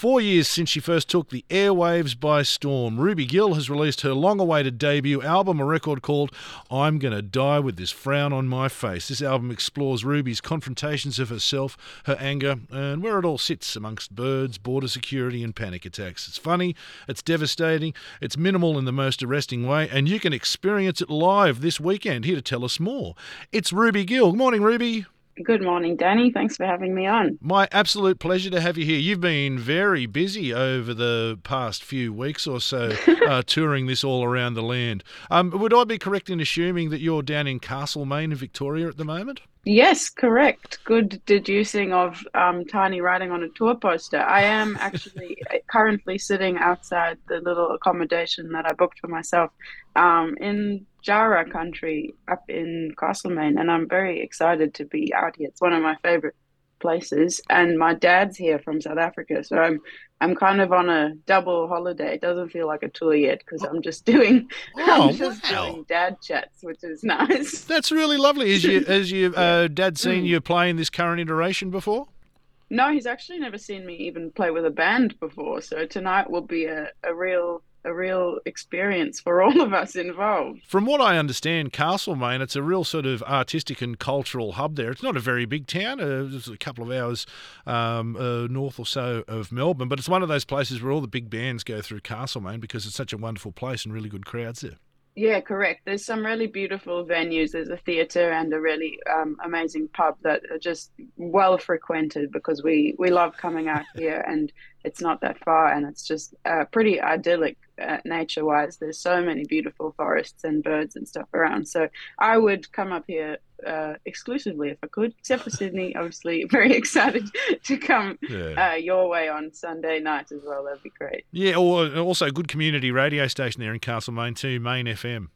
4 years since she first took the airwaves by storm, Ruby Gill has released her long-awaited debut album, a record called I'm Gonna Die With This Frown on My Face. This album explores Ruby's confrontations of herself, her anger, and where it all sits amongst birds, border security and panic attacks. It's funny, it's devastating, it's minimal in the most arresting way, and you can experience it live this weekend. Here to tell us more, it's Ruby Gill. Good morning, Ruby. Good morning, Danny. Thanks for having me on. My absolute pleasure to have you here. You've been very busy over the past few weeks or so touring this all around the land. Would I be correct in assuming that you're down in Castlemaine in Victoria at the moment? Yes, correct. Good deducing of Tiny writing on a tour poster. I am actually currently sitting outside the little accommodation that I booked for myself in Jara country up in Castlemaine, and I'm very excited to be out here. It's one of my favorite places, and my dad's here from South Africa, so I'm kind of on a double holiday. It doesn't feel like a tour yet because I'm just doing Oh, I'm just wow. doing dad chats, which is nice. That's really lovely. Has your Yeah. dad seen you play in this current iteration before? No, he's actually never seen me even play with a band before. So tonight will be a real experience for all of us involved. From what I understand, Castlemaine, it's a real sort of artistic and cultural hub there. It's not a very big town. It's a couple of hours north or so of Melbourne, but it's one of those places where all the big bands go through Castlemaine because it's such a wonderful place and really good crowds there. Yeah, correct. There's some really beautiful venues. There's a theatre and a really amazing pub that are just well frequented because we love coming out here, and it's not that far, and it's just pretty idyllic nature-wise. There's so many beautiful forests and birds and stuff around. So I would come up here exclusively if I could, except for Sydney. Obviously, very excited to come Yeah. your way on Sunday night as well. That'd be great. Yeah, or also a good community radio station there in Castlemaine too, Main FM.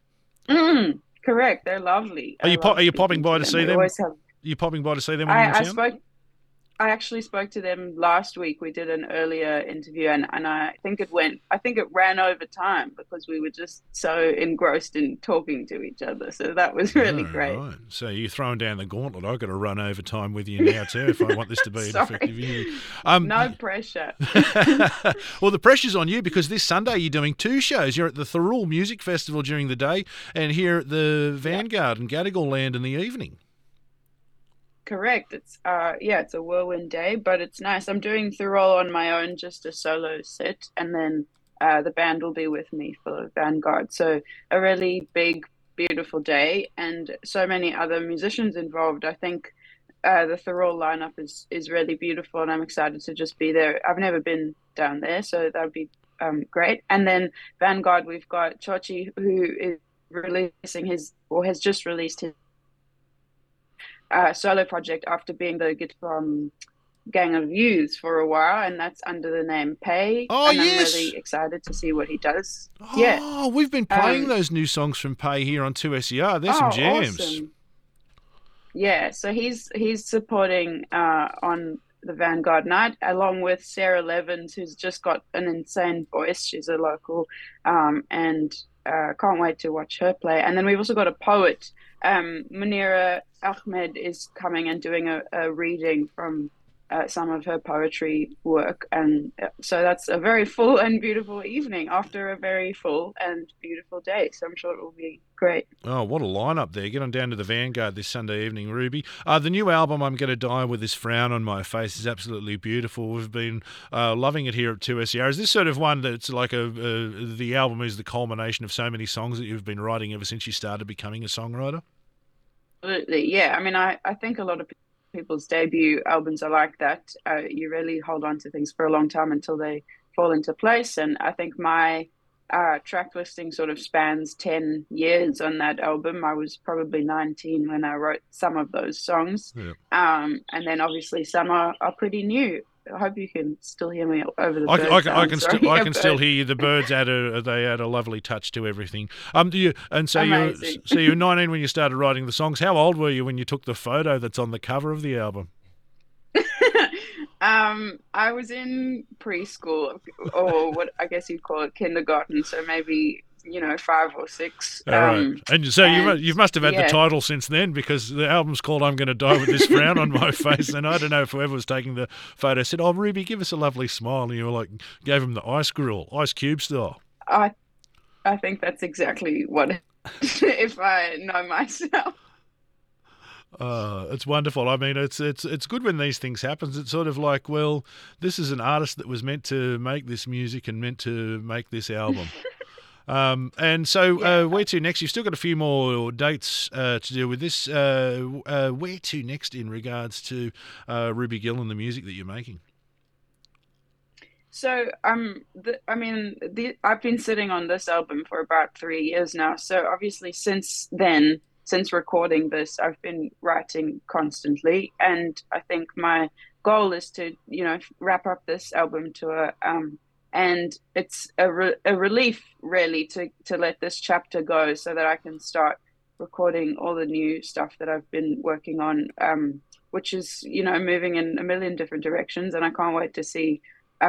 Correct. They're lovely. Are I you love are you speaking popping by to them. see We them? always have. You popping by to see them when you're in I town? spoke. I actually spoke to them last week. We did an earlier interview, and I think it ran over time because we were just so engrossed in talking to each other. So that was really Oh, great. right. So you're throwing down the gauntlet. I've got to run over time with you now too if I want this to be an effective Sorry, interview. no pressure. Well, the pressure's on you because this Sunday you're doing two shows. You're at the Thirroul Music Festival during the day and here at the Yeah, Vanguard and Gadigal Land in the evening. correct. It's a whirlwind day, but it's nice. I'm doing Thurol on my own, just a solo set, and then the band will be with me for Vanguard. So a really big, beautiful day, and so many other musicians involved. I think the Thurol lineup is really beautiful, and I'm excited to just be there. I've never been down there, so that would be great. And then Vanguard, we've got Chochi, who is releasing his or has just released his solo project after being the guitar from Gang of Youths for a while, and that's under the name Pay. Oh, And I'm yes. really excited to see what he does. Yeah. Oh, we've been playing Um, those new songs from Pay here on 2SER. There's some oh, jams. awesome. Yeah. So he's supporting on the Vanguard night along with Sarah Levins, who's just got an insane voice. She's a local, and can't wait to watch her play. And then we've also got a poet. Munira Ahmed is coming and doing a reading from some of her poetry work. And so that's a very full and beautiful evening after a very full and beautiful day. So I'm sure it will be great. Oh, what a lineup there. Get on down to the Vanguard this Sunday evening, Ruby. The new album, I'm Going to Die With This Frown on My Face, is absolutely beautiful. We've been loving it here at 2SER. Is this sort of one that's like the album is the culmination of so many songs that you've been writing ever since you started becoming a songwriter? Absolutely. Yeah. I mean, I think a lot of people's debut albums are like that. You really hold on to things for a long time until they fall into place. And I think my track listing sort of spans 10 years on that album. I was probably 19 when I wrote some of those songs. Yeah. And then obviously some are pretty new. I hope you can still hear me over the I, bird I, I sound. can Sorry, still I yeah, can still but hear you. The birds add a lovely touch to everything. Do you and amazing. you were 19 when you started writing the songs. How old were you when you took the photo that's on the cover of the album? I was in preschool, or what I guess you'd call it kindergarten, so maybe 5 or 6. All right. And so you must have had the yeah. title since then, because the album's called I'm Gonna Die With This Frown on My Face. And I don't know if whoever was taking the photo said, "Oh, Ruby, give us a lovely smile." And you were like, gave him the ice grill, Ice Cube style. I think that's exactly what if I know myself. It's wonderful. I mean, it's good when these things happen. It's sort of like, well, this is an artist that was meant to make this music and meant to make this album. And so where to next? You've still got a few more dates to deal with this. Where to next in regards to Ruby Gill and the music that you're making? So, I've been sitting on this album for about 3 years now. So obviously since then, since recording this, I've been writing constantly. And I think my goal is to, wrap up this album tour. And it's a relief, really, to let this chapter go so that I can start recording all the new stuff that I've been working on, which is, moving in a million different directions. And I can't wait to see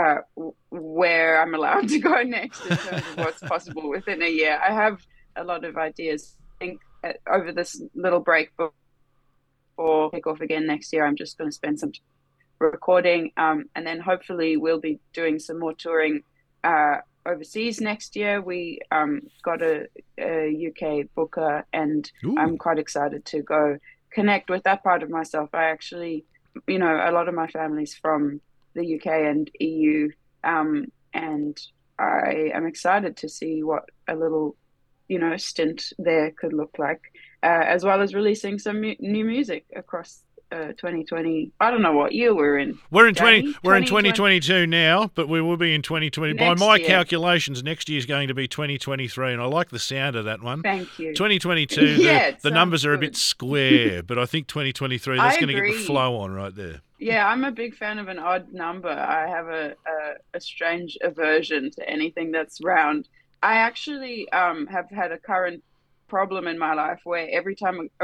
where I'm allowed to go next in terms of what's possible within a year. I have a lot of ideas. I think over this little break before kick off again next year, I'm just going to spend some time recording, and then hopefully we'll be doing some more touring overseas next year. We got a UK booker, and Ooh. I'm quite excited to go connect with that part of myself. I actually, a lot of my family's from the UK and EU, and I am excited to see what a little, stint there could look like, as well as releasing some new music across 2020. I don't know what year we're in. We're in 2022 now, but we will be in 2020. By my calculations, next year is going to be 2023, and I like the sound of that one. Thank you. 2022, the numbers are a bit square, but I think 2023, that's going to get the flow on right there. Yeah, I'm a big fan of an odd number. I have a strange aversion to anything that's round. I actually have had a current problem in my life where every time a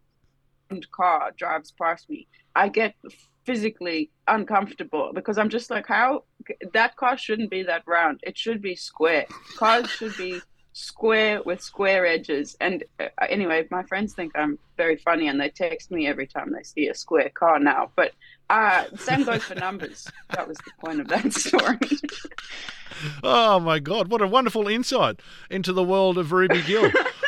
car drives past me, I get physically uncomfortable because I'm just like, how that car shouldn't be that round. It should be square. Cars should be square with square edges. And anyway, my friends think I'm very funny and they text me every time they see a square car now. But same goes for numbers. That was the point of that story. Oh my God, what a wonderful insight into the world of Ruby Gill.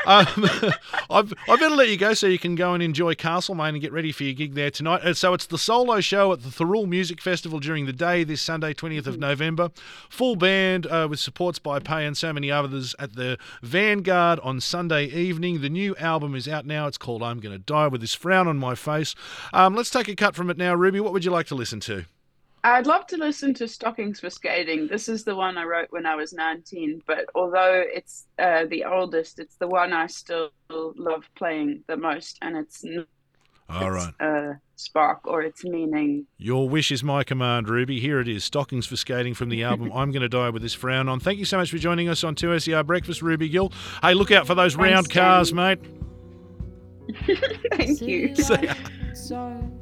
I better let you go so you can go and enjoy Castlemaine and get ready for your gig there tonight. So it's the solo show at the Thirroul Music Festival during the day this Sunday, 20th of November. Full band with supports by Pay and so many others at the Vanguard on Sunday evening. The new album is out now. It's called I'm Gonna Die With This Frown on My Face. Let's take a cut from it now. Ruby, what would you like to listen to? I'd love to listen to Stockings for Skating. This is the one I wrote when I was 19, but although it's the oldest, it's the one I still love playing the most, and it's all right. Spark or its meaning. Your wish is my command, Ruby. Here it is, Stockings for Skating from the album I'm Gonna Die With This Frown On. Thank you so much for joining us on 2SER Breakfast, Ruby Gill. Hey, look out for those round cars, mate. Thank you. See ya.